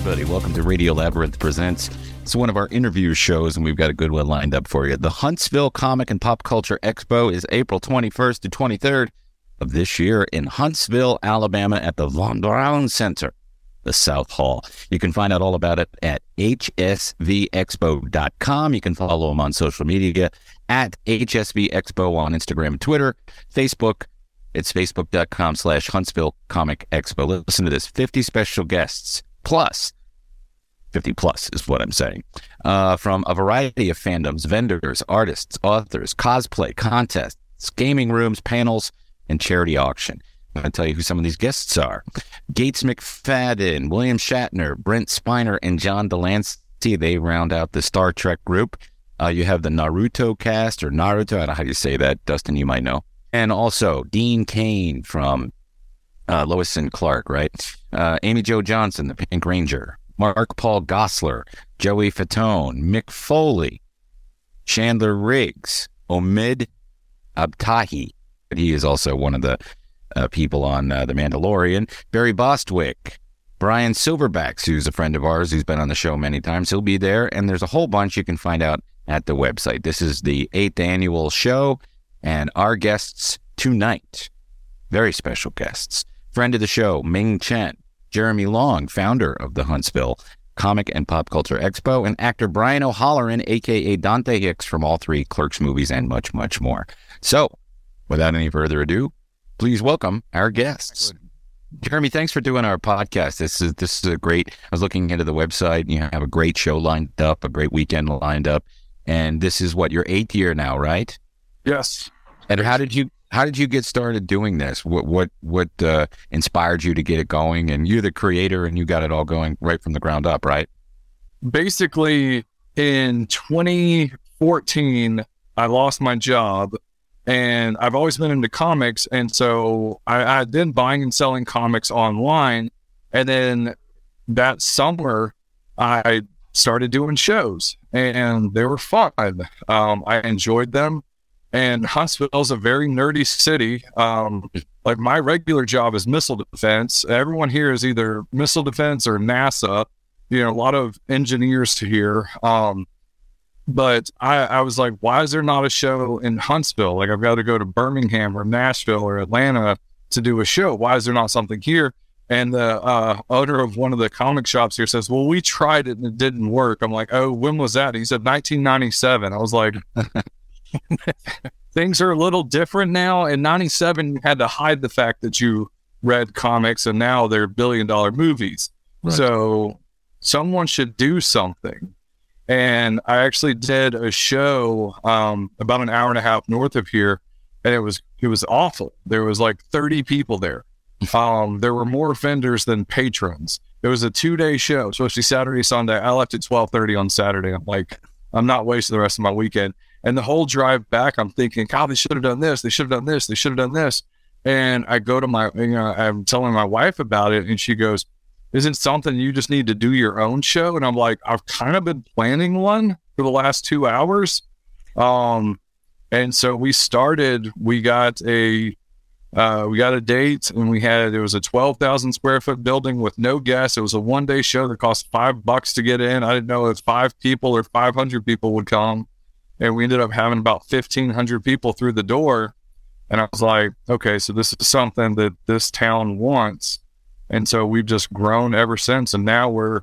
everybody. Welcome to Radio Labyrinth Presents. It's one of our interview shows, and we've got a good one lined up for you. The Huntsville Comic and Pop Culture Expo is April 21st to 23rd of this year in Huntsville, Alabama at the Von Braun Center, the South Hall. You can find out all about it at hsvexpo.com. You can follow them on social media at hsvexpo on Instagram and Twitter, Facebook. It's facebook.com/Huntsville Comic Expo. Listen to this, 50 special guests, plus 50 plus is what I'm saying, from a variety of fandoms, vendors, artists, authors, cosplay, contests, gaming rooms, panels, and charity auction. I'm going to tell you who some of these guests are. Gates McFadden, William Shatner, Brent Spiner, and John Delancey. They round out the Star Trek group. You have the Naruto cast, or Naruto, I don't know how you say that. Dustin, you might know. And also Dean Cain from Lois and Clark, right? Amy Jo Johnson, the Pink Ranger. Mark Paul Gosselaar, Joey Fatone, Mick Foley, Chandler Riggs, Omid Abtahi. He is also one of the people on The Mandalorian. Barry Bostwick, Brian Silverbacks, who's a friend of ours, who's been on the show many times. He'll be there, and there's a whole bunch you can find out at the website. This is the 8th annual show, and our guests tonight, very special guests. Friend of the show, Ming Chen. Jeremy Long, founder of the Huntsville Comic and Pop Culture Expo, and actor Brian O'Halloran, a.k.a. Dante Hicks from all three Clerks movies and much, much more. So, without any further ado, please welcome our guests. Jeremy, thanks for doing our podcast. This is a great, I was looking into the website, and you have a great show lined up, a great weekend lined up, and this is what, your 8th year now, right? Yes. And how did you get started doing this? What inspired you to get it going? And you're the creator, and you got it all going right from the ground up, right? Basically, in 2014, I lost my job, and I've always been into comics. And so I had been buying and selling comics online. And then that summer, I started doing shows, and they were fun. I enjoyed them. And Huntsville's a very nerdy city. Like, my regular job is missile defense. Everyone here is either missile defense or NASA. You know, a lot of engineers here. But I was like, why is there not a show in Huntsville? Like, I've got to go to Birmingham or Nashville or Atlanta to do a show. Why is there not something here? And the owner of one of the comic shops here says, well, we tried it and it didn't work. I'm like, oh, when was that? He said 1997. I was like... Things are a little different now. In 97, you had to hide the fact that you read comics, and now they're billion-dollar movies. Right. So someone should do something. And I actually did a show about an hour and a half north of here, and it was awful. There was like 30 people there. There were more vendors than patrons. It was a 2-day show, especially Saturday, Sunday. I left at 12:30 on Saturday. I'm like, I'm not wasting the rest of my weekend. And the whole drive back, I'm thinking, God, they should have done this. They should have done this. They should have done this. And I go to I'm telling my wife about it, and she goes, isn't something you just need to do your own show? And I'm like, I've kind of been planning one for the last 2 hours. And so we started, we got a date, and it was a 12,000 square foot building with no guests. It was a 1-day show that cost $5 to get in. I didn't know if 5 people or 500 people would come. And we ended up having about 1,500 people through the door. And I was like, okay, so this is something that this town wants. And so we've just grown ever since. And now we're,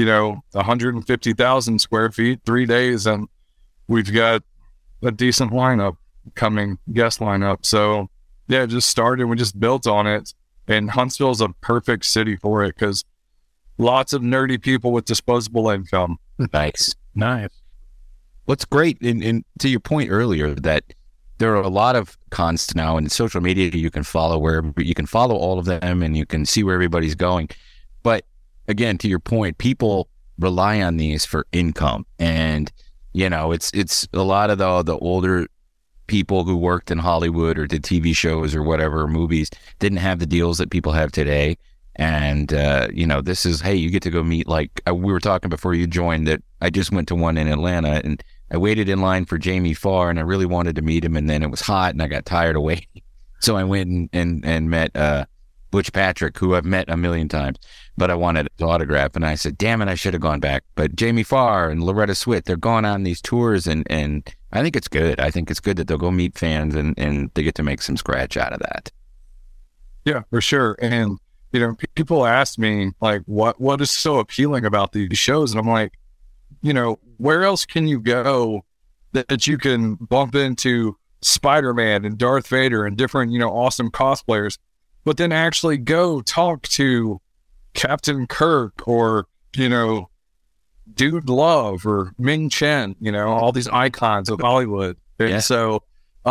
150,000 square feet, 3 days. And we've got a decent guest lineup. So yeah, it just started. We just built on it. And Huntsville's a perfect city for it because lots of nerdy people with disposable income. Nice. What's great, and to your point earlier, that there are a lot of cons now, and social media you can follow all of them, and you can see where everybody's going. But again, to your point, people rely on these for income, and it's a lot of the older people who worked in Hollywood or did TV shows or whatever, movies, didn't have the deals that people have today. And, this is, hey, you get to go meet, like we were talking before you joined, that I just went to one in Atlanta, and I waited in line for Jamie Farr, and I really wanted to meet him. And then it was hot and I got tired of waiting. So I went and met Butch Patrick, who I've met a million times, but I wanted his autograph. And I said, damn it, I should have gone back. But Jamie Farr and Loretta Swit, they're going on these tours, and I think it's good. I think it's good that they'll go meet fans and they get to make some scratch out of that. Yeah, for sure. And, you know, people ask me, like, what is so appealing about these shows? And I'm like, you know, where else can you go that you can bump into Spider-Man and Darth Vader and different, you know, awesome cosplayers, but then actually go talk to Captain Kirk or, you know, Dude Love or Ming Chen, you know, all these icons of Hollywood. And so,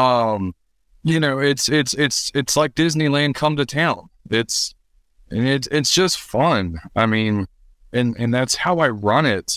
you know, it's like Disneyland come to town. It's just fun. I mean, and that's how I run it.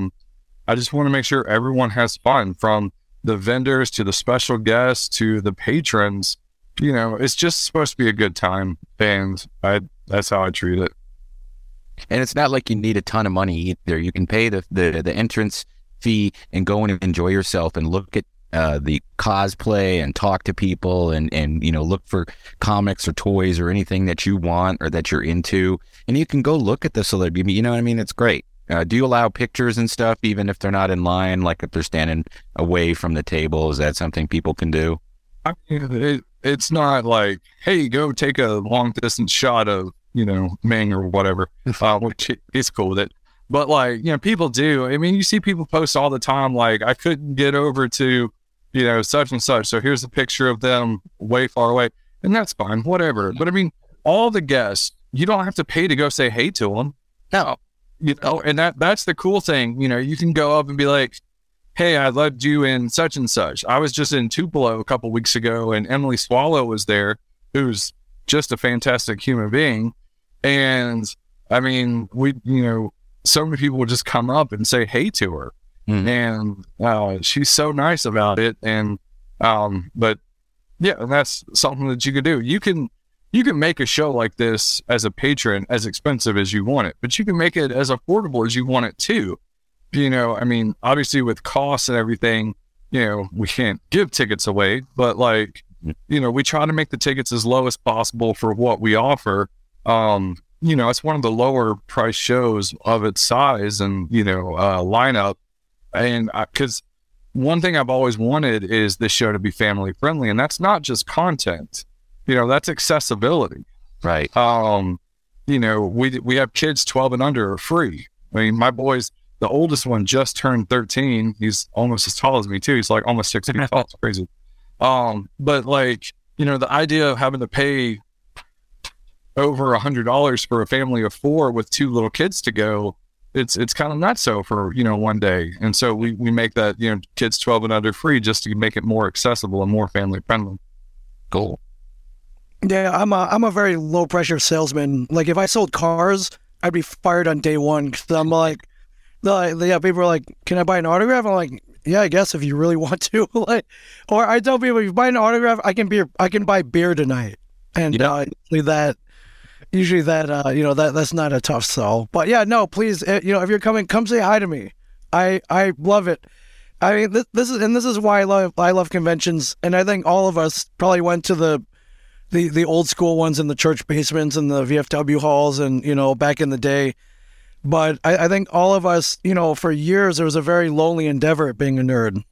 I just want to make sure everyone has fun, from the vendors to the special guests to the patrons. You know, it's just supposed to be a good time, and that's how I treat it. And it's not like you need a ton of money either. You can pay the entrance fee and go in and enjoy yourself and look at the cosplay and talk to people and you know, look for comics or toys or anything that you want or that you're into. And you can go look at the celebrity. You know what I mean? It's great. Do you allow pictures and stuff, even if they're not in line, like if they're standing away from the table? Is that something people can do? I mean, it's not like, hey, go take a long distance shot of, you know, Ming or whatever, which is cool with it. But like, you know, people do. I mean, you see people post all the time, like, I couldn't get over to, you know, such and such, so here's a picture of them way far away. And that's fine, whatever. But I mean, all the guests, you don't have to pay to go say hey to them. No. You know, and that's the cool thing. You know, you can go up and be like, hey, I loved you in such and such. I was just in Tupelo a couple weeks ago, and Emily Swallow was there, who's just a fantastic human being. And I mean, you know, so many people would just come up and say hey to her. And she's so nice about it. And but yeah, and that's something that you could do. You can make a show like this as a patron as expensive as you want it, but you can make it as affordable as you want it too. You know, I mean, obviously with costs and everything, you know, we can't give tickets away, but like, you know, we try to make the tickets as low as possible for what we offer. You know, it's one of the lower price shows of its size and, you know, lineup. And because one thing I've always wanted is this show to be family friendly, and that's not just content. You know, that's accessibility. Right. You know, we have kids 12 and under are free. I mean, my boys, the oldest one just turned 13. He's almost as tall as me too. He's like almost 6 feet tall. It's crazy. But like, you know, the idea of having to pay over $100 for a family of 4 with 2 little kids to go, it's kind of not so for, you know, one day. And so we make that, you know, kids 12 and under free just to make it more accessible and more family friendly. Cool. Yeah, I'm a very low pressure salesman. Like if I sold cars, I'd be fired on day one, because I'm like, yeah, people are like, can I buy an autograph? I'm like, yeah, I guess if you really want to. Like, or I tell people, if you buy an autograph, I can buy beer tonight. And usually that you know, that's not a tough sell. But yeah, no, please, you know, if you're coming, come say hi to me. I love it. I mean, this is why I love conventions, and I think all of us probably went to the old school ones in the church basements and the VFW halls, and, you know, back in the day. But I think all of us, you know, for years, there was a very lonely endeavor at being a nerd.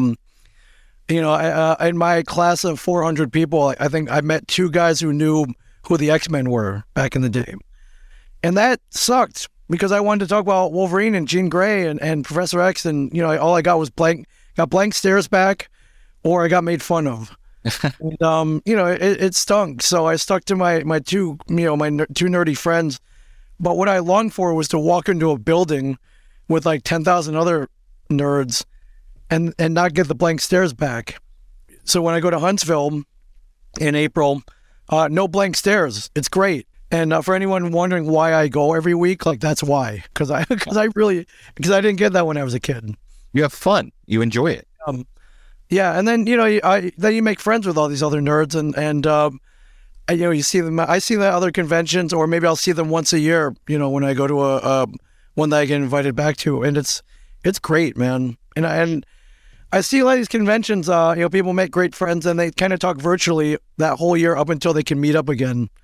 You know, in my class of 400 people, I think I met 2 guys who knew who the X-Men were back in the day. And that sucked, because I wanted to talk about Wolverine and Jean Grey and Professor X, and, you know, all I got was got blank stares back, or I got made fun of. And, you know, it stunk. So I stuck to my 2 nerdy friends. But what I longed for was to walk into a building with like 10,000 other nerds and not get the blank stares back. So when I go to Huntsville in April, no blank stares. It's great. And for anyone wondering why I go every week, like, that's why. Because I didn't get that when I was a kid. You have fun. You enjoy it. Yeah, and then, you know, then you make friends with all these other nerds, and you know, you see them. I see them at other conventions, or maybe I'll see them once a year. You know, when I go to a one that I get invited back to, and it's great, man. And I see a lot of these conventions. You know, people make great friends, and they kind of talk virtually that whole year up until they can meet up again.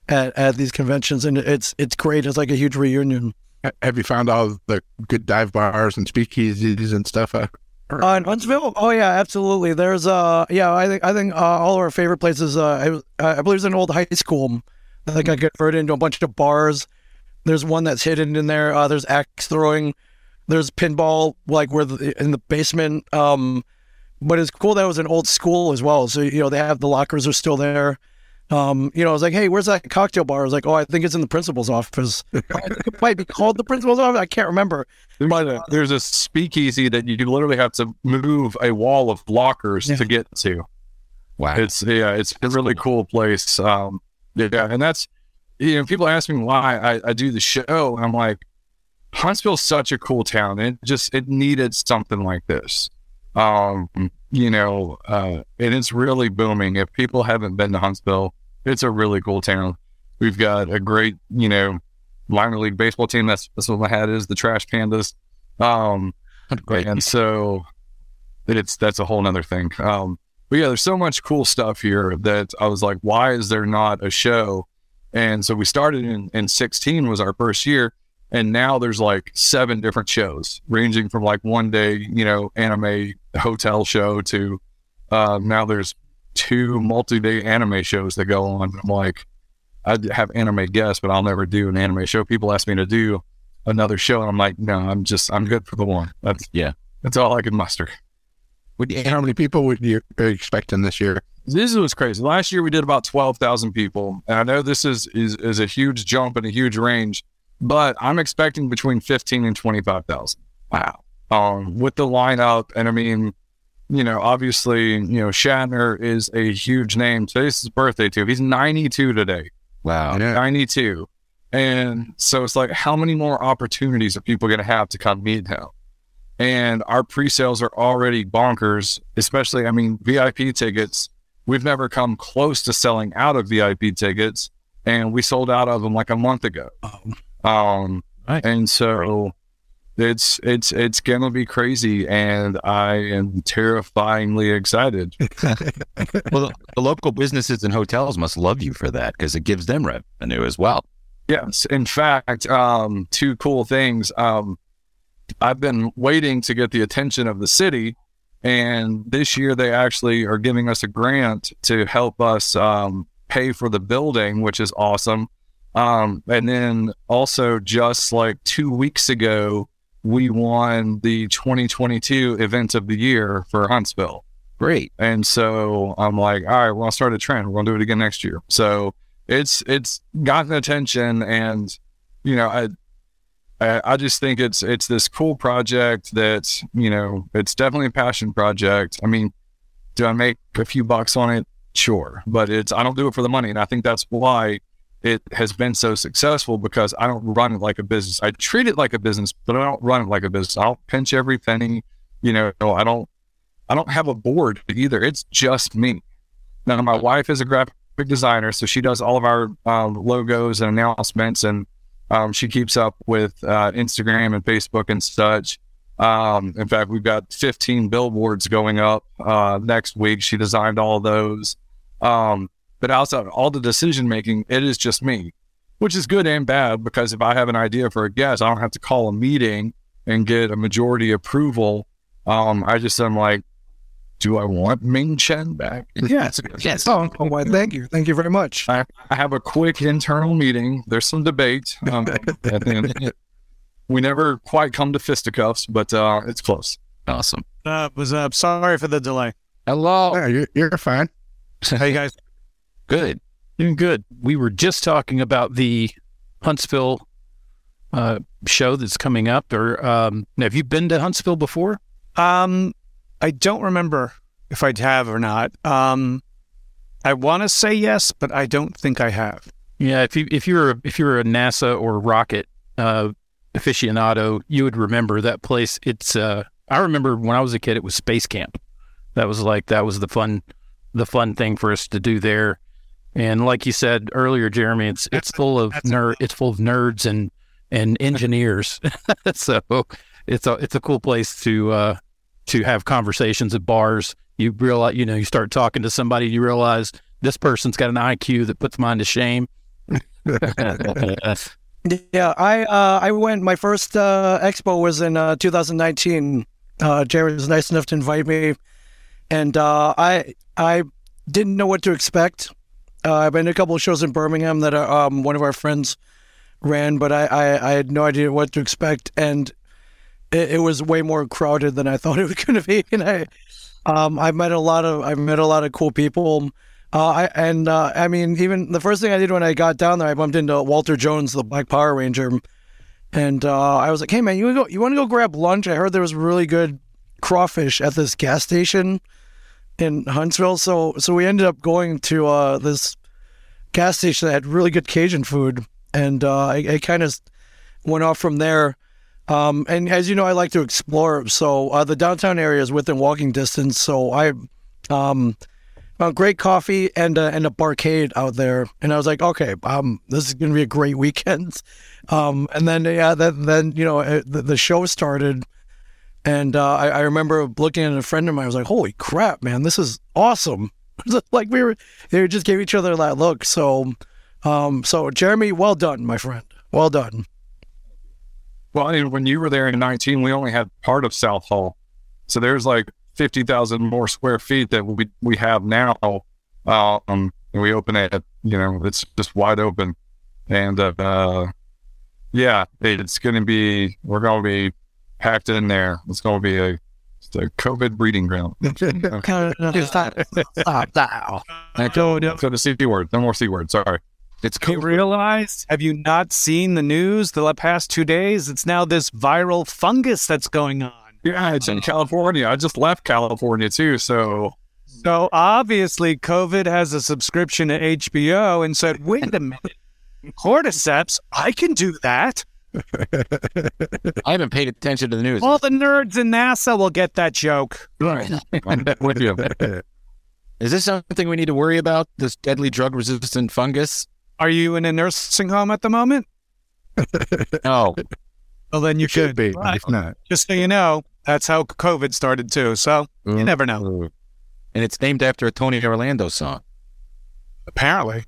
at these conventions, and it's great. It's like a huge reunion. Have you found all the good dive bars and speakeasies and stuff? In Huntsville? Oh yeah, absolutely. There's I think all of our favorite places. I believe it's an old high school that got converted into a bunch of bars. There's one that's hidden in there. There's axe throwing. There's pinball, like in the basement. But it's cool that it was an old school as well. So they have the lockers are still there. I was like, hey, where's that cocktail bar? I was like, oh, I think it's in the principal's office. I think it might be called the principal's office. I can't remember. There's a speakeasy that you literally have to move a wall of lockers to get to. Wow. It's a really cool place. And that's, people ask me why I do the show. And I'm like, Huntsville's such a cool town. It needed something like this. And it's really booming. If people haven't been to Huntsville, it's a really cool town. We've got a great, minor league baseball team. That's what my hat is, the Trash Pandas. And so that's a whole nother thing. But yeah, there's so much cool stuff here that I was like, why is there not a show? And so we started in 16 was our first year. And now there's like 7 different shows ranging from like one day, anime hotel show to now there's 2 multi-day anime shows that go on. I'm like, I have anime guests, but I'll never do an anime show. People ask me to do another show, and I'm like, no, I'm good for the one. That's all I can muster. How many people would you be expecting this year? This was crazy. Last year we did about 12,000 people, and I know this is a huge jump and a huge range, but I'm expecting between 15 and 25,000. Wow. With the lineup, and I mean, obviously, Shatner is a huge name. Today's his birthday too. He's 92 today. Wow. 92. And so it's like, how many more opportunities are people going to have to come meet him? And our pre-sales are already bonkers, especially, VIP tickets. We've never come close to selling out of VIP tickets, and we sold out of them like a month ago. Right. And so it's going to be crazy, and I am terrifyingly excited. Well, the local businesses and hotels must love you for that because it gives them revenue as well. Yes. In fact, 2 cool things. I've been waiting to get the attention of the city, and this year they actually are giving us a grant to help us pay for the building, which is awesome. And then also just like 2 weeks ago, we won the 2022 event of the year for Huntsville. Great. And so I'm like, all right, well, I'll start a trend. We're going to do it again next year. So it's gotten attention, and, I just think it's this cool project that, it's definitely a passion project. Do I make a few bucks on it? Sure. But I don't do it for the money. And I think that's why it has been so successful, because I don't run it like a business. I treat it like a business, but I don't run it like a business. I'll pinch every penny. I don't have a board either. It's just me. Now, my wife is a graphic designer, so she does all of our logos and announcements, and she keeps up with Instagram and Facebook and such. In fact, we've got 15 billboards going up next week. She designed all of those. But outside of all the decision making, it is just me, which is good and bad, because if I have an idea for a guest, I don't have to call a meeting and get a majority approval. I'm like, do I want Ming Chen back? Yes. Oh, well, thank you very much. I have a quick internal meeting. There's some debate. We never quite come to fisticuffs, but it's close. Awesome. What's up? Sorry for the delay. Hello. Yeah, you're fine. How you guys? Good. Doing good. We were just talking about the Huntsville show that's coming up. Or have you been to Huntsville before? I don't remember if I have or not. I want to say yes, but I don't think I have. Yeah, if you're a NASA or rocket aficionado, you would remember that place. It's I remember when I was a kid, it was Space Camp. That was the fun thing for us to do there. And like you said earlier, Jeremy, it's full of nerds and engineers. So it's a cool place to have conversations at bars. You realize, you start talking to somebody, you realize this person's got an IQ that puts mine to shame. Yeah, I went. My first expo was in 2019. Jerry was nice enough to invite me, and I didn't know what to expect. I've been to a couple of shows in Birmingham that one of our friends ran, but I had no idea what to expect, and it was way more crowded than I thought it was going to be. And I met a lot of cool people. I mean, even the first thing I did when I got down there, I bumped into Walter Jones, the Black Power Ranger, and I was like, "Hey man, you want to go grab lunch? I heard there was really good crawfish at this gas station in Huntsville." So we ended up going to this gas station that had really good Cajun food, and I kind of went off from there. And as you know, I like to explore. So the downtown area is within walking distance. So I found great coffee and a barcade out there, and I was like, okay, this is gonna be a great weekend. And then then you know the show started, and I remember looking at a friend of mine. I was like, holy crap, man, this is awesome. Like they just gave each other that look. So Jeremy, well done, my friend, well done. Well, I mean, when you were there in 19, we only had part of South Hall, so there's like 50,000 more square feet that we have now. And we open it, it's just wide open. And yeah, we're going to be packed in there. It's going to be a COVID breeding ground. So the C word, no more C word, sorry. It's realized, have you not seen the news the past 2 days? It's now this viral fungus that's going on. Yeah, it's in California. I just left California too, so obviously COVID has a subscription to HBO and said, wait a minute, cordyceps, I can do that. I haven't paid attention to the news. All the nerds in NASA will get that joke. Right. I'm with you. Is this something we need to worry about, this deadly drug-resistant fungus? Are you in a nursing home at the moment? No. Well, then you should be. Right. If not, just so you know, that's how COVID started too. So you never know. And it's named after a Tony Orlando song. Apparently.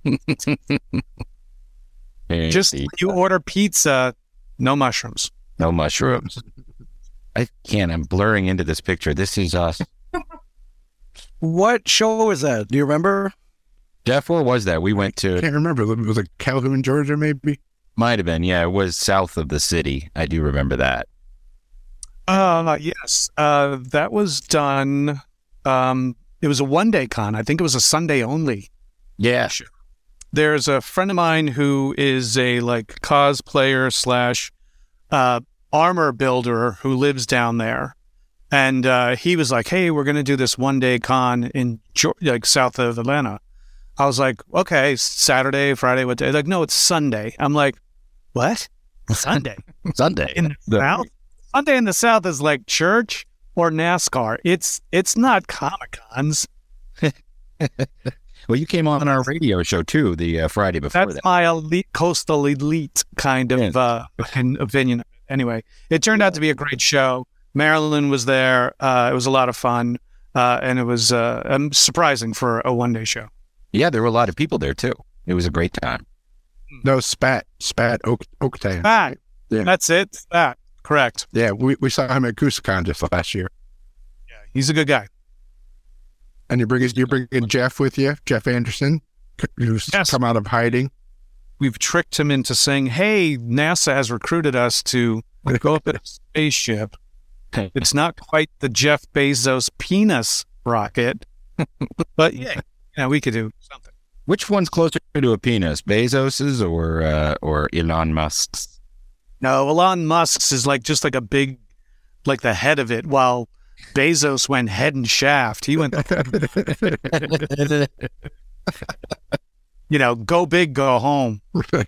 Just when you order pizza, no mushrooms. No mushrooms. I can't. I'm blurring into this picture. This is us. What show was that? Do you remember? Jeff, where was that? We went to... I can't remember. It was like Calhoun, Georgia, maybe? Might have been. Yeah, it was south of the city. I do remember that. Yes. That was done. It was a one-day con. I think it was a Sunday only. Yeah. There's a friend of mine who is a cosplayer / armor builder who lives down there. And he was like, hey, we're going to do this one-day con in south of Atlanta. I was like, okay, Saturday, Friday, what day? Like, no, it's Sunday. I'm like, what? Sunday? Sunday. In the South? Sunday in the South is like church or NASCAR. It's not Comic-Cons. Well, you came on our radio show, too, the Friday before that. That's my coastal elite kind of opinion. Anyway, it turned out to be a great show. Marilyn was there. It was a lot of fun. And it was surprising for a one-day show. Yeah, there were a lot of people there, too. It was a great time. No, Spat, Oaktown. Spat. Yeah. That's it. Spat. Correct. Yeah, we saw him at GooseCon just last year. Yeah, he's a good guy. And you're bringing Jeff with you, Jeff Anderson, who's come out of hiding. We've tricked him into saying, hey, NASA has recruited us to go up in a spaceship. It's not quite the Jeff Bezos penis rocket, but yeah, we could do something. Which one's closer to a penis, Bezos's or Elon Musk's? No, Elon Musk's is just like a big, like the head of it, while Bezos went head and shaft. He went, go big, go home.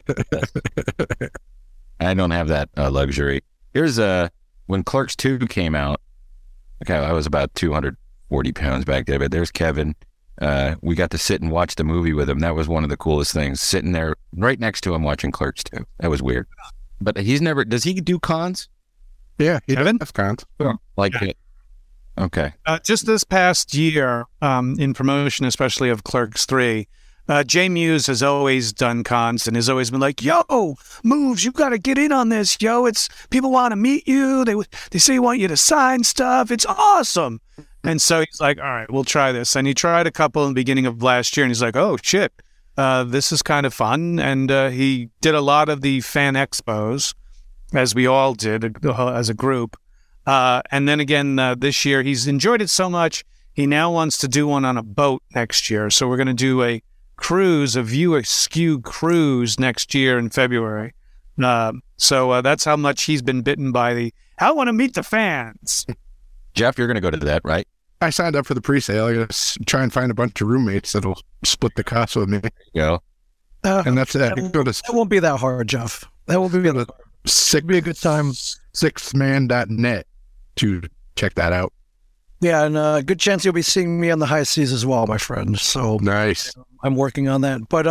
I don't have that luxury. Here's when Clerks 2 came out. Okay, I was about 240 pounds back there, but there's Kevin. We got to sit and watch the movie with him. That was one of the coolest things, sitting there right next to him watching Clerks 2. That was weird. But does he do cons? Yeah, he Kevin? does cons. It. Okay. Just this past year, in promotion, especially of Clerks 3, Jay Muse has always done cons and has always been like, yo, Moves, you got to get in on this, yo. It's people want to meet you. They say they want you to sign stuff. It's awesome. And so he's like, all right, we'll try this. And he tried a couple in the beginning of last year, and he's like, oh, shit, this is kind of fun. And he did a lot of the fan expos, as we all did as a group. And then again, this year, he's enjoyed it so much, he now wants to do one on a boat next year. So we're going to do a cruise, a View Askew cruise next year in February. So that's how much he's been bitten by I want to meet the fans. Jeff, you're going to go to that, right? I signed up for the pre-sale. I gotta try and find a bunch of roommates that'll split the cost with me. Go. And that's it. That won't be that hard, Jeff. That won't be that hard. It'll be a good time. Sixthman.net to check that out. Yeah, and a good chance you'll be seeing me on the high seas as well, my friend. So nice. I'm working on that. But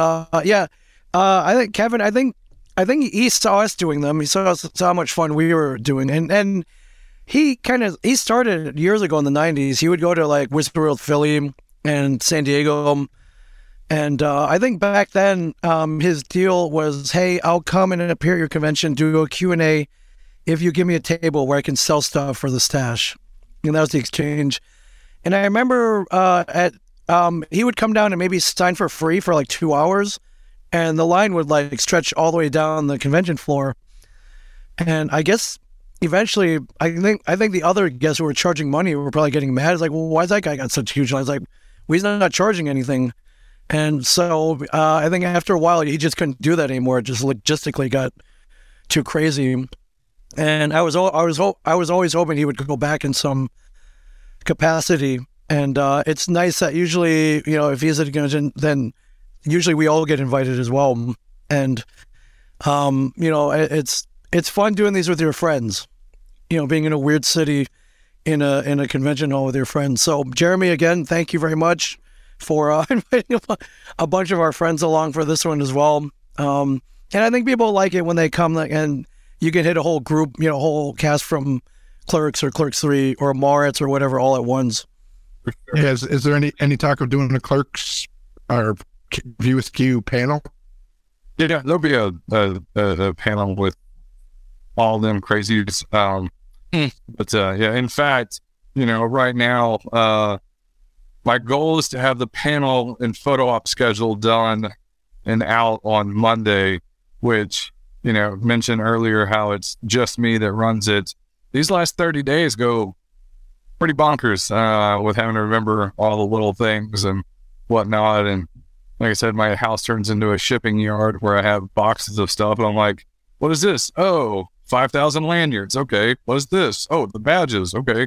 I think Kevin, I think he saw us doing them. He saw how much fun we were doing, and he started years ago in the 90s. He would go to like Whisper World Philly and San Diego. And I think back then his deal was, hey, I'll come and appear at your convention, do a Q&A if you give me a table where I can sell stuff for the stash. And that was the exchange. And I remember he would come down and maybe sign for free for like 2 hours. And the line would like stretch all the way down the convention floor. And I guess eventually, I think the other guests who were charging money were probably getting mad. It's like, well, why's that guy got such huge lines? Like, well, he's not charging anything. And so I think after a while, he just couldn't do that anymore. It just logistically got too crazy. And I was always hoping he would go back in some capacity. And it's nice that usually, if he's at a convention, then usually we all get invited as well. And it's fun doing these with your friends. Being in a weird city in a convention hall with your friends. So Jeremy, again, thank you very much for inviting a bunch of our friends along for this one as well. And I think people like it when they come and you can hit a whole group, whole cast from Clerks or Clerks 3 or Moritz or whatever all at once. Yeah, is there any talk of doing a Clerks or View Askew panel? Yeah, there'll be a panel with all them crazies. But in fact, right now, my goal is to have the panel and photo op schedule done and out on Monday, which, mentioned earlier how it's just me that runs it. These last 30 days go pretty bonkers with having to remember all the little things and whatnot. And like I said, my house turns into a shipping yard where I have boxes of stuff. And I'm like, what is this? Oh, 5,000 lanyards. Okay. What is this? Oh, the badges. Okay.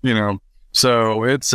So it's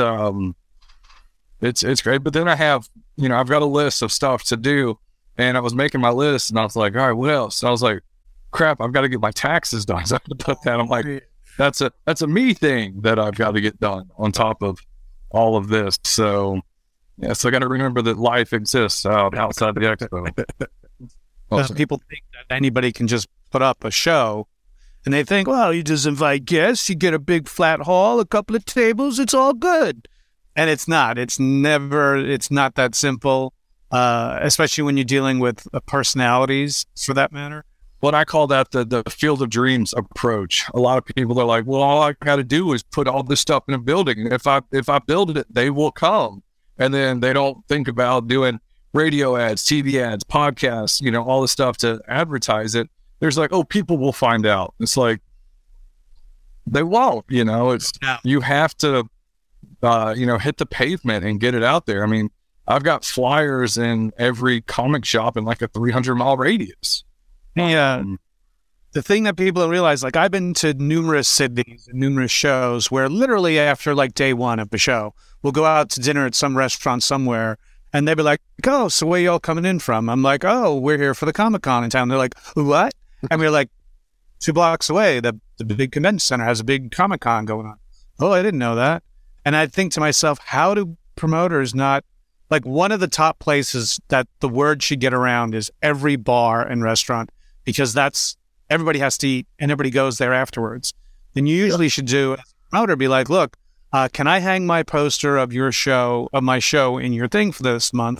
great. But then I have, I've got a list of stuff to do, and I was making my list and I was like, all right, what else? And I was like, crap, I've got to get my taxes done. So I have to put that. I'm like, that's a me thing that I've got to get done on top of all of this. So yeah, so I got to remember that life exists outside the expo. Awesome. People think that anybody can just put up a show, and they think, well, you just invite guests, you get a big flat hall, a couple of tables, it's all good. And it's not. It's not that simple, especially when you're dealing with personalities, for that matter. What I call that the Field of Dreams approach. A lot of people are like, well, all I got to do is put all this stuff in a building. If I build it, they will come. And then they don't think about doing radio ads, TV ads, podcasts, all the stuff to advertise it. There's like, oh, people will find out. It's like, they won't, you have to, hit the pavement and get it out there. I mean, I've got flyers in every comic shop in like a 300-mile radius. Yeah. The thing that people don't realize, like I've been to numerous cities and numerous shows where literally after like day one of the show, we'll go out to dinner at some restaurant somewhere and they'll be like, oh, so where y'all coming in from? I'm like, oh, we're here for the Comic-Con in town. They're like, what? And we're like 2 blocks away. The big convention center has a big Comic-Con going on. Oh, I didn't know that. And I think to myself, how do promoters not, like one of the top places that the word should get around is every bar and restaurant, because everybody has to eat and everybody goes there afterwards. Then you usually should do, as a promoter, be like, look, can I hang my poster of my show in your thing for this month?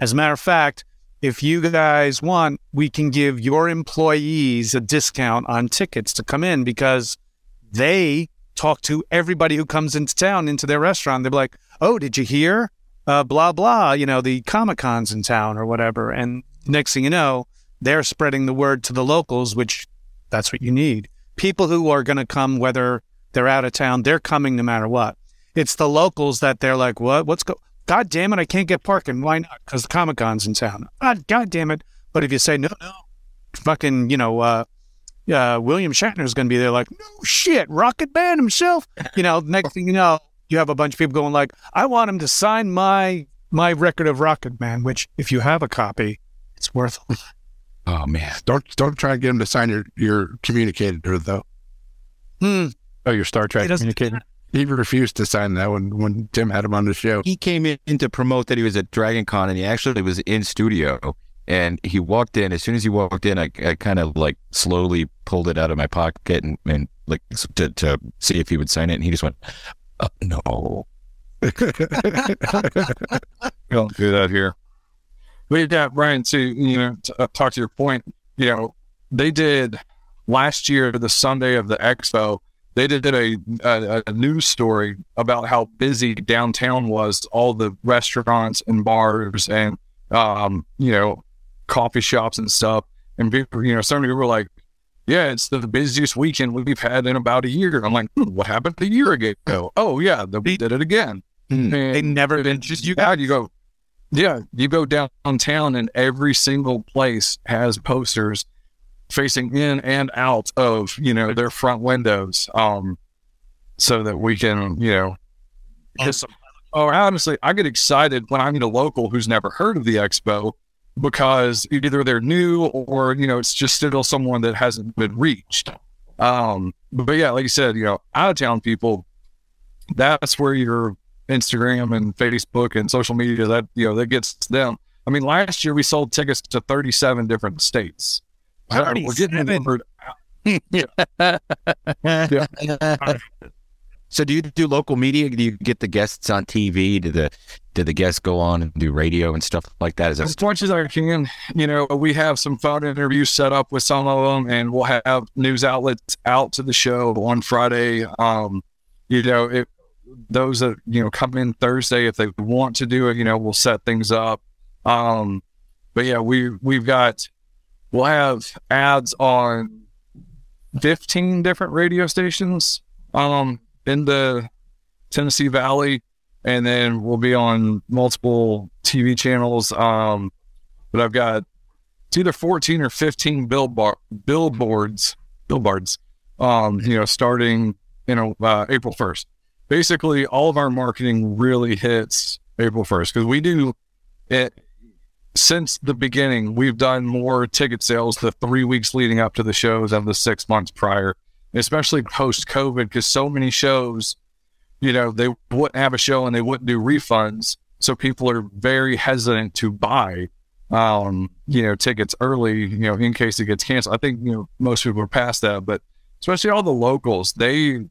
As a matter of fact, if you guys want, we can give your employees a discount on tickets to come in because they talk to everybody who comes into town, into their restaurant. They're like, oh, did you hear? Blah, blah, you know, the Comic-Cons in town or whatever. And next thing you know, they're spreading the word to the locals, which that's what you need. People who are going to come, whether they're out of town, they're coming no matter what. It's the locals that they're like, what? God damn it, I can't get parking. Why not? Because the Comic-Con's in town. God damn it. But if you say, no, fucking, William Shatner's going to be there, like, no shit, Rocket Man himself. Next thing you know, you have a bunch of people going like, I want him to sign my record of Rocket Man, which if you have a copy, it's worth a lot. Oh man. Don't try to get him to sign your communicator though. Oh, your Star Trek communicator? He refused to sign that when Tim had him on the show. He came in to promote that he was at Dragon Con, and he actually was in studio. And he walked in. As soon as he walked in, I kind of like slowly pulled it out of my pocket and like to see if he would sign it. And he just went, no. Don't do that here. But yeah, Brian, to talk to your point, they did last year, the Sunday of the expo, they did a news story about how busy downtown was, all the restaurants and bars and, coffee shops and stuff. And people, some people were like, yeah, it's the busiest weekend we've had in about a year. I'm like, what happened a year ago? Oh yeah, they did it again. They never been just you go downtown and every single place has posters facing in and out of their front windows, so that we can honestly, I get excited when I meet a local who's never heard of the expo because either they're new or it's just still someone that hasn't been reached. But yeah, like you said, out of town people, that's where your Instagram and Facebook and social media that gets them. I mean, last year we sold tickets to 37 different states. We're getting the word out. Yeah. So do you do local media? Do you get the guests on TV? Do the guests go on and do radio and stuff like that? As much as I can. We have some phone interviews set up with some of them, and we'll have news outlets out to the show on Friday. If those that come in Thursday, if they want to do it, we'll set things up. But yeah, we'll have ads on 15 different radio stations in the Tennessee Valley, and then we'll be on multiple TV channels. But I've got it's either 14 or 15 billboards, starting April 1st. Basically, all of our marketing really hits April 1st because we do it. Since the beginning, we've done more ticket sales the 3 weeks leading up to the shows than the 6 months prior, especially post-COVID, because so many shows, they wouldn't have a show and they wouldn't do refunds. So people are very hesitant to buy, tickets early, in case it gets canceled. I think, most people are past that, but especially all the locals, the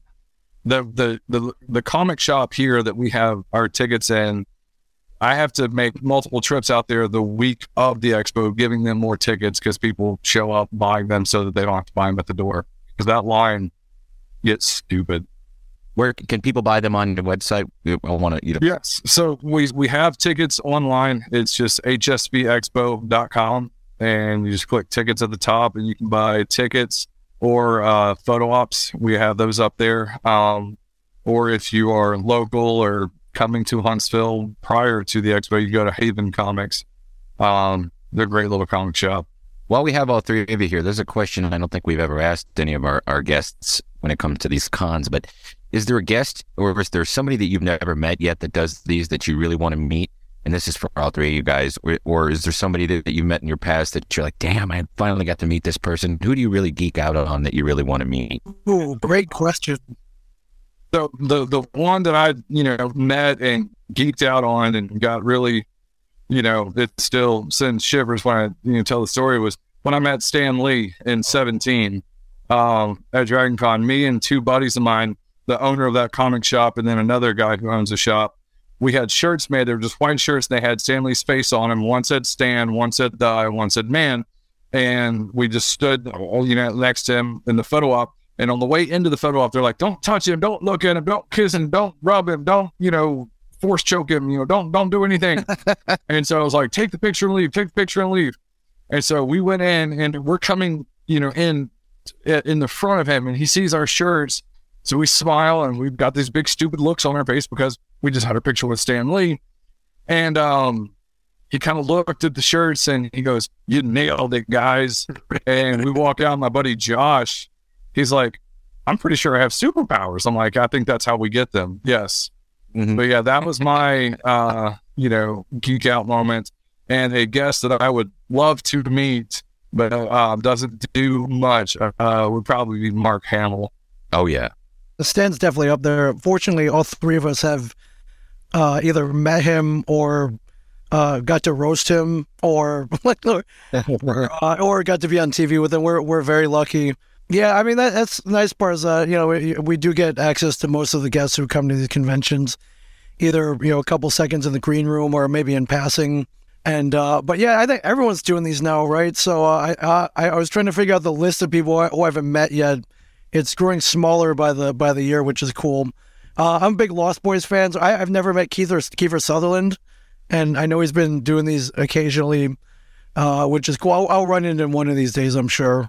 comic shop here that we have our tickets in, I have to make multiple trips out there the week of the expo, giving them more tickets because people show up buying them so that they don't have to buy them at the door because that line gets stupid. Where can people buy them on the website? I want to, Yes. So we have tickets online. It's just hsvexpo.com and you just click tickets at the top and you can buy tickets or photo ops. We have those up there. Or if you are local or coming to Huntsville prior to the expo, you go to Haven Comics. They're a great little comic shop. While we have all three of you here, there's a question I don't think we've ever asked any of our guests when it comes to these cons, but is there a guest or is there somebody that you've never met yet that does these that you really want to meet? And this is for all three of you guys. Or is there somebody that you met in your past that you're like, damn, I finally got to meet this person? Who do you really geek out on that you really want to meet? Ooh, great question. So the one that I, met and geeked out on and got really, it still sends shivers when I, tell the story was when I met Stan Lee in 2017 at Dragon Con. Me and two buddies of mine, the owner of that comic shop and then another guy who owns a shop, we had shirts made. They were just white shirts. They had Stan Lee's face on them. One said Stan, one said die, one said man. And we just stood, next to him in the photo op. And on the way into the photo op, they're like, don't touch him, don't look at him, don't kiss him, don't rub him, don't, force choke him, don't do anything. And so I was like, take the picture and leave. And so we went in and we're coming, in the front of him, and he sees our shirts. So we smile and we've got these big stupid looks on our face because we just had a picture with Stan Lee. And he kind of looked at the shirts and he goes, you nailed it, guys. And we walk out, my buddy Josh, he's like, I'm pretty sure I have superpowers. I'm like, I think that's how we get them. Yes. Mm-hmm. But yeah, that was my, geek out moment. And a guest that I would love to meet, but doesn't do much, would probably be Mark Hamill. Oh, yeah. Stan's definitely up there. Fortunately, all three of us have either met him or got to roast him or got to be on TV with him. We're very lucky. Yeah, I mean, that's the nice part is, we do get access to most of the guests who come to these conventions, either, a couple seconds in the green room or maybe in passing. And, but yeah, I think everyone's doing these now, right? So I was trying to figure out the list of people who I haven't met yet. It's growing smaller by the year, which is cool. I'm a big Lost Boys fan. So I've never met Kiefer Sutherland, and I know he's been doing these occasionally, which is cool. I'll run into him one of these days, I'm sure.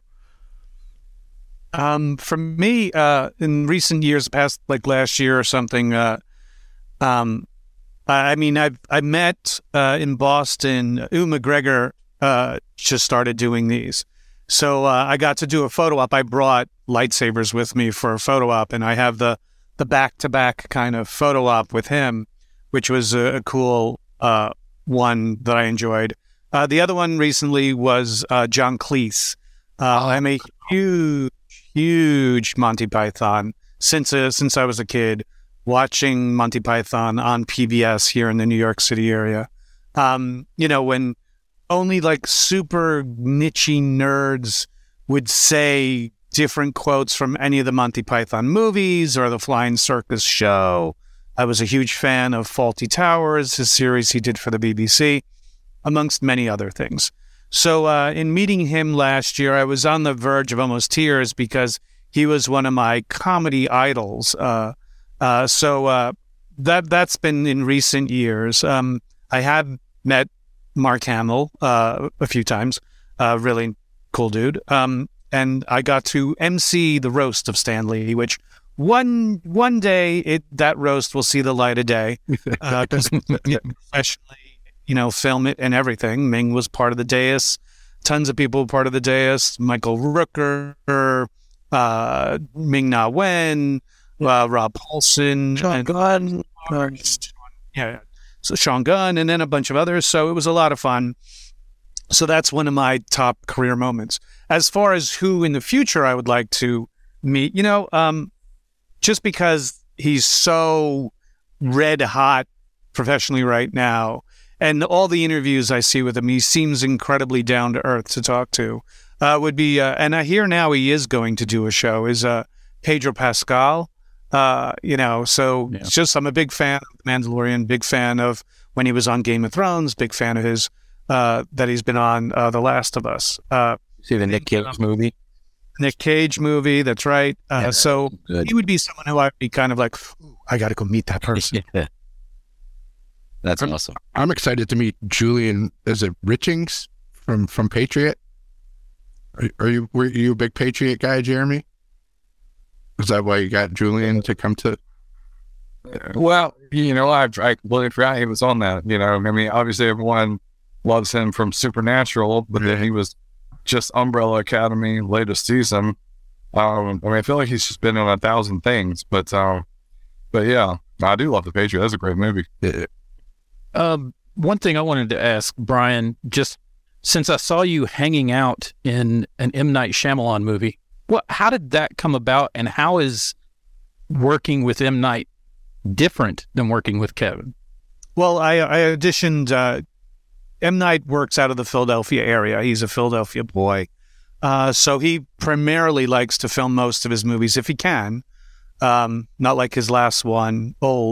For me, in recent years, past like last year or something, I met in Boston, Ewan McGregor just started doing these. So I got to do a photo op. I brought lightsabers with me for a photo op, and I have the back-to-back kind of photo op with him, which was a cool one that I enjoyed. The other one recently was John Cleese. I'm a huge Monty Python since I was a kid, watching Monty Python on PBS here in the New York City area. When only like super niche-y nerds would say different quotes from any of the Monty Python movies or the Flying Circus show. I was a huge fan of Fawlty Towers, his series he did for the BBC, amongst many other things. So in meeting him last year, I was on the verge of almost tears because he was one of my comedy idols. So that's been in recent years. I have met Mark Hamill a few times, really cool dude. And I got to MC the roast of Stan Lee, which one day that roast will see the light of day. Because professionally, film it and everything. Ming was part of the dais. Tons of people were part of the dais. Michael Rooker, Ming-Na Wen, Rob Paulson, Sean Gunn. So Sean Gunn, and then a bunch of others. So it was a lot of fun. So that's one of my top career moments. As far as who in the future I would like to meet, just because he's so red hot professionally right now, and all the interviews I see with him, he seems incredibly down to earth to talk to. Would be, and I hear now he is going to do a show, is Pedro Pascal. So It's just, I'm a big fan of The Mandalorian, big fan of when he was on Game of Thrones, big fan of his, that he's been on The Last of Us. See the Nick Cage movie? Nick Cage movie, that's right. So good. He would be someone who I'd be kind of like, I got to go meet that person. Yeah. That's awesome. I'm excited to meet Julian, is it Richings from Patriot? Were you a big Patriot guy, Jeremy? Is that why you got Julian to come to? Well, I completely forgot he was on that. Obviously everyone loves him from Supernatural, but then he was just Umbrella Academy latest season. I feel like he's just been on 1,000 things, but yeah, I do love The Patriot. That's a great movie. One thing I wanted to ask Brian, just since I saw you hanging out in an M. Night Shyamalan movie, how did that come about, and how is working with M. Night different than working with Kevin? Well, I auditioned. M. Night works out of the Philadelphia area. He's a Philadelphia boy. So he primarily likes to film most of his movies if he can. Not like his last one, Old,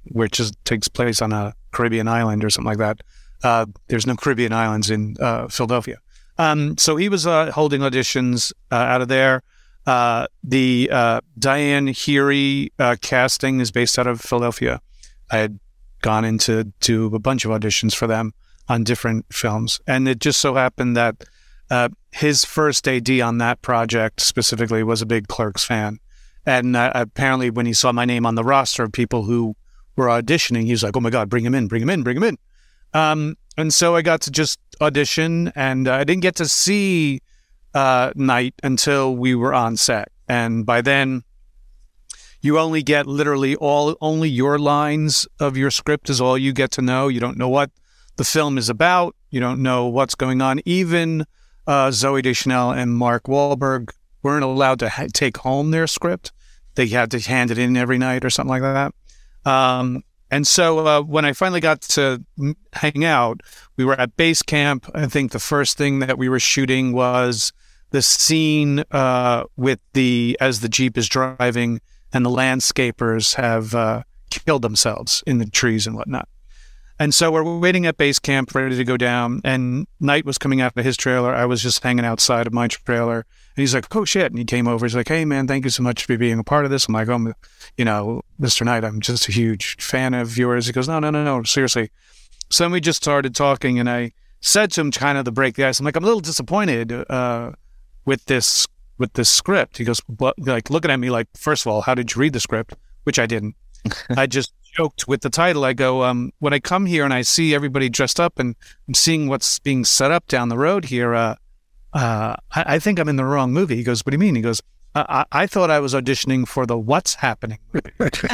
which takes place on a Caribbean island or something like that. There's no Caribbean islands in Philadelphia. So he was holding auditions out of there. The Diane Heary casting is based out of Philadelphia. I had gone into a bunch of auditions for them on different films. And it just so happened that his first AD on that project specifically was a big Clerks fan. And apparently when he saw my name on the roster of people who were auditioning, he was like, oh my God, bring him in, bring him in, bring him in. And so I got to just audition, and I didn't get to see Night until we were on set. And by then, you only get literally only your lines of your script is all you get to know. You don't know what the film is about. You don't know what's going on. Even Zooey Deschanel and Mark Wahlberg weren't allowed to take home their script. They had to hand it in every night or something like that. And so when I finally got to hang out, we were at base camp. I think the first thing that we were shooting was the scene with as the Jeep is driving and the landscapers have killed themselves in the trees and whatnot. And so we're waiting at base camp, ready to go down, and Night was coming out of his trailer. I was just hanging outside of my trailer, and he's like, oh shit. And he came over, he's like, hey man, thank you so much for being a part of this. I'm like, Mr. Night, I'm just a huge fan of yours. He goes, no, seriously. So then we just started talking, and I said to him kind of to break the ice, I'm like, I'm a little disappointed with this script. He goes, like looking at me like, first of all, how did you read the script? Which I didn't. I just joked with the title. I go, when I come here and I see everybody dressed up and I'm seeing what's being set up down the road here, I think I'm in the wrong movie. He goes, what do you mean? He goes, I thought I was auditioning for the What's Happening movie.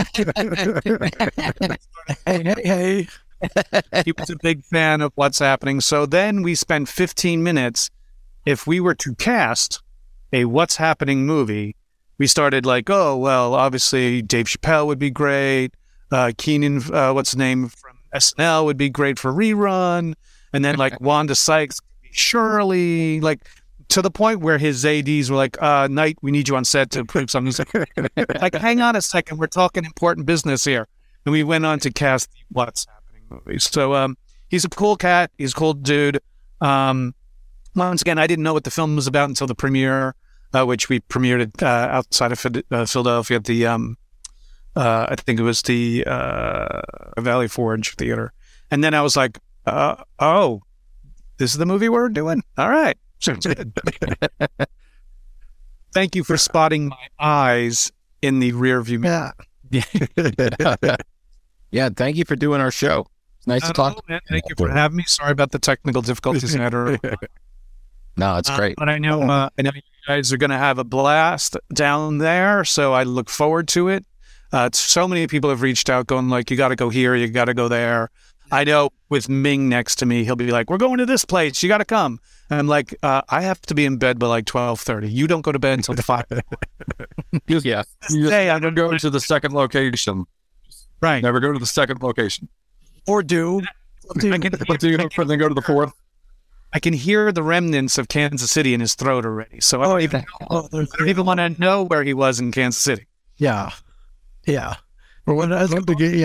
Hey. He was a big fan of What's Happening. So then we spent 15 minutes. If we were to cast a What's Happening movie, we started like, oh, well, obviously Dave Chappelle would be great. Keenan, what's his name, from SNL would be great for rerun. And then like Wanda Sykes, Shirley, like to the point where his ADs were like, Night, we need you on set to prove something. He's like, hang on a second, we're talking important business here. And we went on to cast the What's Happening movies. So he's a cool cat. He's a cool dude. Once again, I didn't know what the film was about until the premiere, which we premiered outside of Philadelphia at the, I think it was the Valley Forge Theater. And then I was like, oh, this is the movie we're doing? All right. Sounds good. Thank you for spotting my eyes in the rear view mirror. Yeah, thank you for doing our show. It's nice to talk. Man, thank you for having me. Sorry about the technical difficulties. No, it's great. But I know you guys are going to have a blast down there, so I look forward to it. So many people have reached out going like, you got to go here, you got to go there. I know with Ming next to me, he'll be like, we're going to this place, you got to come. And I'm like, I have to be in bed by like 12:30. You don't go to bed until 5. Yeah. Hey, I'm going to go to the second location. Right. Never go to the second location. Or do. Then go to the fourth. I can hear the remnants of Kansas City in his throat already. So I don't even want to know where he was in Kansas City. Yeah. Yeah. Well, we'd love to get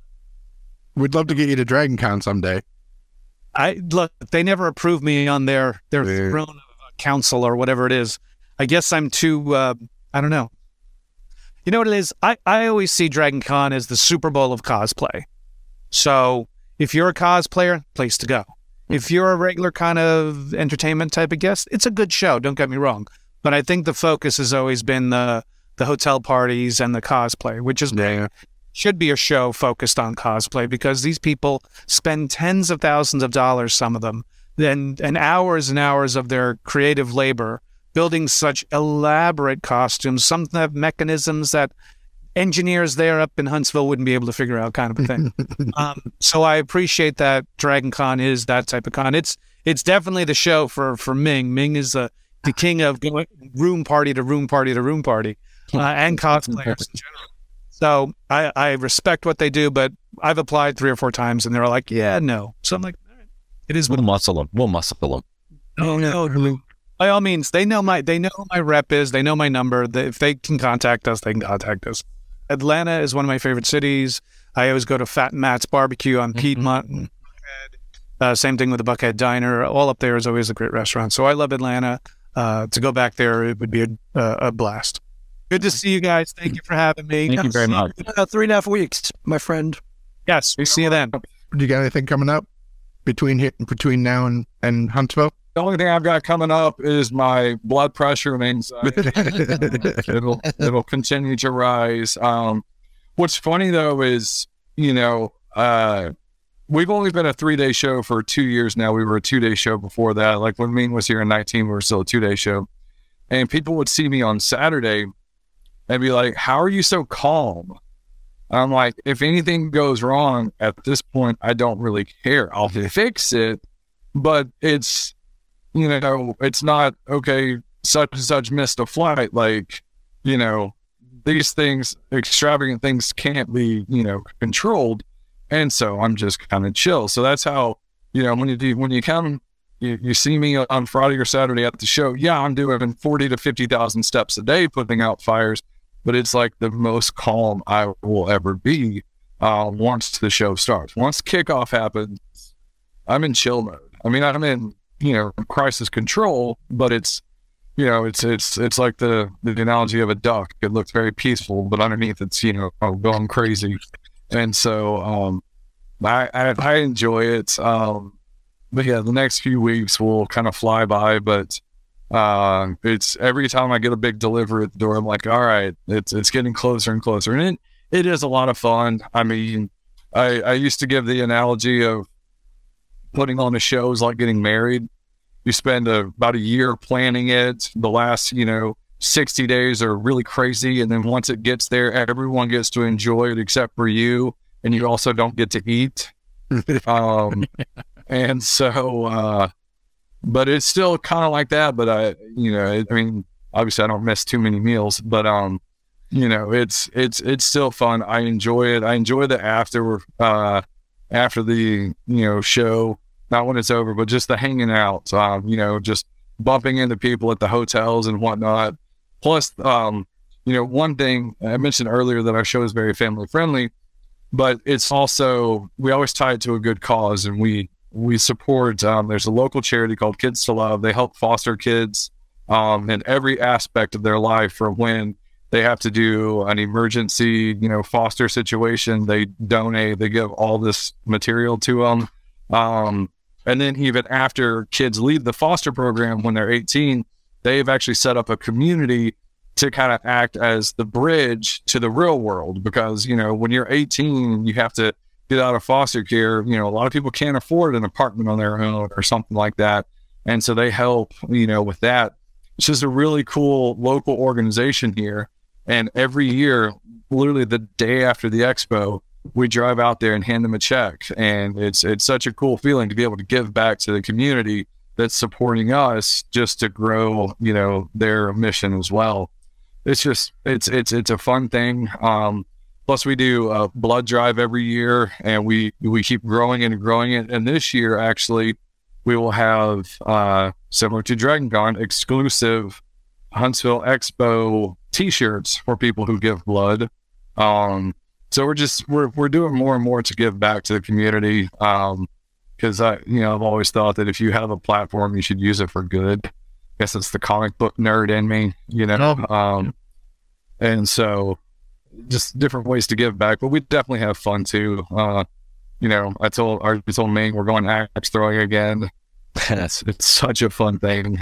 you to Dragon Con someday. Look, they never approved me on their throne of council or whatever it is. I guess I'm too, I don't know. You know what it is? I always see Dragon Con as the Super Bowl of cosplay. So if you're a cosplayer, place to go. If you're a regular kind of entertainment type of guest, it's a good show. Don't get me wrong. But I think the focus has always been the hotel parties and the cosplay, which is should be a show focused on cosplay because these people spend tens of thousands of dollars, some of them, and hours and hours of their creative labor building such elaborate costumes. Some have mechanisms that engineers there up in Huntsville wouldn't be able to figure out, kind of a thing. So I appreciate that Dragon Con is that type of con. It's definitely the show for Ming. Ming is the king of going room party to room party to room party, and cosplayers in general. So I respect what they do, but I've applied 3 or 4 times and they're like, yeah, no. So I'm like, all right, it is. We'll muscle them. Oh no. By all means, they know who my rep is. They know my number. If they can contact us, they can contact us. Atlanta is one of my favorite cities. I always go to Fat Matt's Barbecue on Piedmont. And same thing with the Buckhead Diner. All up there is always a great restaurant. So I love Atlanta. To go back there, it would be a blast. Good to see you guys. Thank you for having me. Thank you very much. 3.5 weeks, my friend. Yes, we see you then. You got anything coming up between now and Huntsville? The only thing I've got coming up is my blood pressure and anxiety. It'll continue to rise. What's funny though is, we've only been a 3-day show for 2 years now. We were a 2-day show before that. Like when Mean was here in 19, we were still a 2-day show. And people would see me on Saturday and be like, how are you so calm? I'm like, if anything goes wrong at this point, I don't really care. I'll fix it, but it's, it's not, okay, such and such missed a flight. Like, these things, extravagant things can't be, controlled. And so I'm just kind of chill. So that's how, when you come, you see me on Friday or Saturday at the show. Yeah, I'm doing 40 to 50,000 steps a day, putting out fires, but it's like the most calm I will ever be once the show starts. Once kickoff happens, I'm in chill mode. I mean, I'm in, crisis control, but it's like the analogy of a duck. It looks very peaceful, but underneath it's, going crazy. And so I enjoy it. But yeah, the next few weeks will kind of fly by, but it's every time I get a big delivery at the door, I'm like, all right, it's getting closer and closer. And it is a lot of fun. I mean, I used to give the analogy of putting on a show is like getting married. You spend about a year planning it. The last, 60 days are really crazy. And then once it gets there, everyone gets to enjoy it except for you. And you also don't get to eat. And so, but it's still kind of like that. But obviously I don't miss too many meals, but, it's still fun. I enjoy it. I enjoy the after the, show, not when it's over, but just the hanging out, just bumping into people at the hotels and whatnot. Plus, one thing I mentioned earlier that our show is very family friendly, but it's also, we always tie it to a good cause, and we support, there's a local charity called Kids to Love. They help foster kids in every aspect of their life, from when they have to do an emergency, foster situation, they donate, they give all this material to them. And then even after kids leave the foster program when they're 18, they've actually set up a community to kind of act as the bridge to the real world. Because, when you're 18, you have to get out of foster care. A lot of people can't afford an apartment on their own or something like that. And so they help, with that. It's just a really cool local organization here. And every year, literally the day after the expo, we drive out there and hand them a check. And it's such a cool feeling to be able to give back to the community that's supporting us, just to grow, their mission as well. It's just, it's a fun thing. Plus we do a blood drive every year, and we keep growing it and growing it. And this year, actually, we will have, similar to Dragon Con, exclusive Huntsville Expo t-shirts for people who give blood. So we're doing more and more to give back to the community. Cause I've always thought that if you have a platform, you should use it for good. I guess it's the comic book nerd in me, and so just different ways to give back, but we definitely have fun too. I told Ming we're going axe throwing again. It's such a fun thing.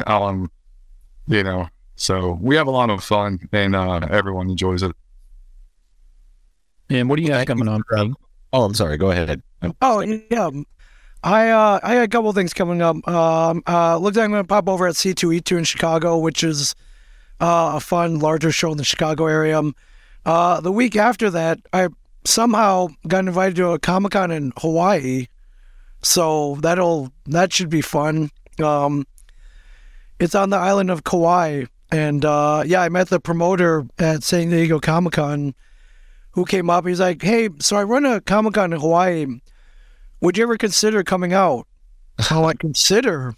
So we have a lot of fun, and everyone enjoys it. And what do you got coming on, Rob? Oh, I'm sorry. Go ahead. Oh, yeah. I got a couple things coming up. Looks like I'm going to pop over at C2E2 in Chicago, which is a fun, larger show in the Chicago area. The week after that, I somehow got invited to a Comic-Con in Hawaii, so that should be fun. It's on the island of Kauai, and I met the promoter at San Diego Comic-Con, who came up. He's like, "Hey, so I run a Comic-Con in Hawaii. Would you ever consider coming out?" I'm like, consider?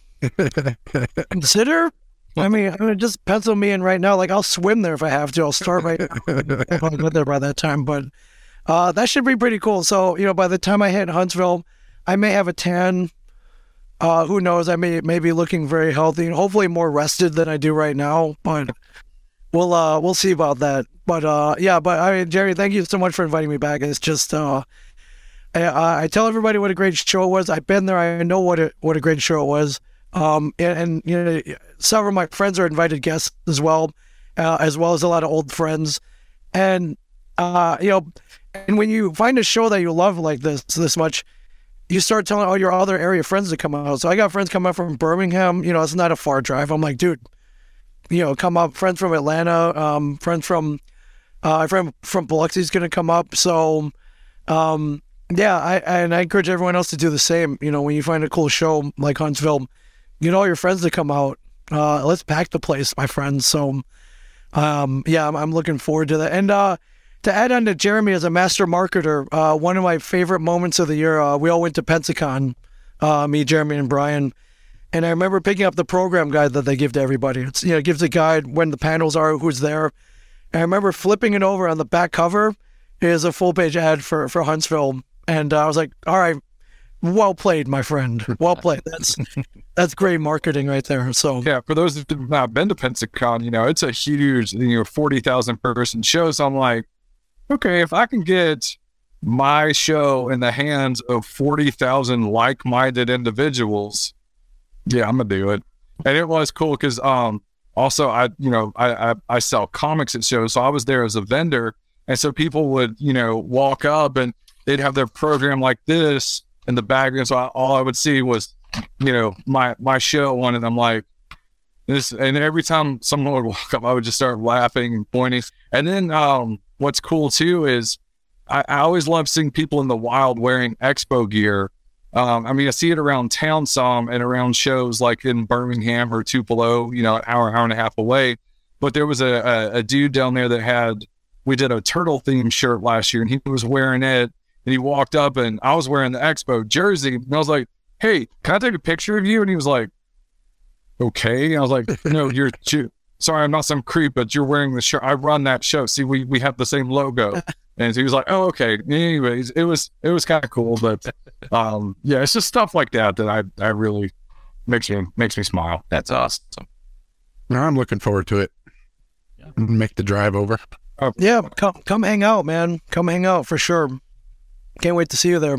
I mean, just pencil me in right now. Like, I'll swim there if I have to. I'll start right now. I'll get there by that time. But That should be pretty cool. So, by the time I hit Huntsville, I may have a tan. Who knows? I may be looking very healthy and hopefully more rested than I do right now. But we'll see about that. But Jerry, thank you so much for inviting me back. It's just I tell everybody what a great show it was. I've been there. I know what a great show it was. And several of my friends are invited guests as well as a lot of old friends. And and when you find a show that you love like this much, you start telling all your other area friends to come out. So I got friends coming out from Birmingham. It's not a far drive. I'm like, dude, come up. Friends from Atlanta, friends from Biloxi's going to come up. So, I encourage everyone else to do the same. When you find a cool show like Huntsville, get all your friends to come out. Let's pack the place, my friends. So, I'm looking forward to that. And to add on to Jeremy as a master marketer, one of my favorite moments of the year, we all went to Pensacon, me, Jeremy, and Brian. And I remember picking up the program guide that they give to everybody. It's, it gives a guide when the panels are, who's there. And I remember flipping it over on the back cover is a full page ad for Huntsville. And I was like, all right, well played, my friend. Well played. That's great marketing right there. So yeah, for those who've not been to Pensacon, it's a huge, 40,000 person show. So I'm like, okay, if I can get my show in the hands of 40,000 like-minded individuals, yeah, I'm gonna do it. And it was cool because also I sell comics at shows, so I was there as a vendor, and so people would walk up and they'd have their program like this in the background. So all I would see was my show on it. I'm like this, and every time someone would walk up, I would just start laughing and pointing. And then what's cool too is I always love seeing people in the wild wearing expo gear. I see it around town some and around shows like in Birmingham or Tupelo, an hour and a half away. But there was a dude down there that we did a turtle themed shirt last year, and he was wearing it, and he walked up and I was wearing the expo jersey, and I was like, hey, can I take a picture of you? And he was like, okay. And I was like, no, sorry, I'm not some creep, but you're wearing the shirt. I run that show. See, we have the same logo. And he was like, oh, okay. Anyways, it was kind of cool, but it's just stuff like that I really makes me smile. That's awesome. I'm looking forward to it. Yeah. Make the drive over. Yeah, come hang out, man. Come hang out for sure. Can't wait to see you there.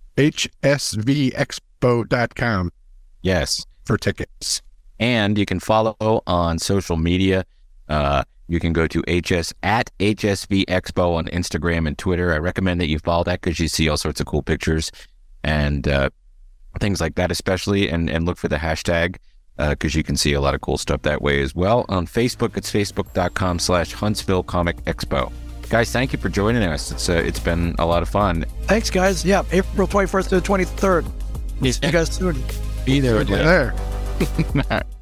HSVexpo.com. Yes. For tickets. And you can follow on social media. You can go to at HSV Expo on Instagram and Twitter. I recommend that you follow that because you see all sorts of cool pictures and things like that, especially, and look for the hashtag because you can see a lot of cool stuff that way as well. On Facebook, it's facebook.com/Huntsville Comic Expo. Guys, thank you for joining us. It's been a lot of fun. Thanks, guys. Yeah, April 21st to the 23rd. See you guys soon. Be there. There.